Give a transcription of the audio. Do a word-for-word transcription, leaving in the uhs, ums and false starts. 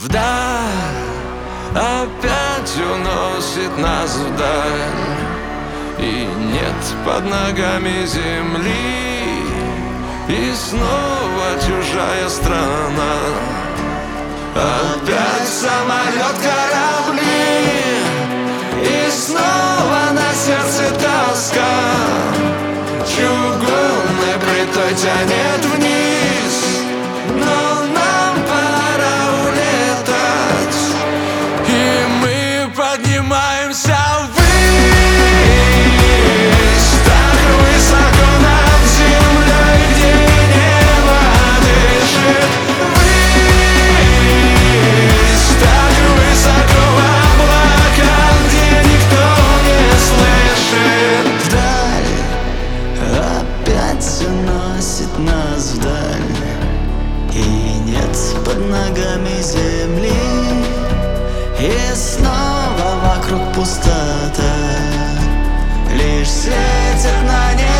Вдаль, опять уносит нас вдаль, и нет под ногами земли, и снова чужая страна. Опять самолет, корабли, и снова на сердце тоска. Чугунной плитой тянет вниз, но нам пора улетать, и мы поднимаемся ввысь, так высоко над землей, где небо дышит. Ввысь, так высоко в облаках, где никто не слышит. Вдаль, опять уносит нас вдаль, и нет под ногами земли, и снова вокруг пустота. Лишь светит на небе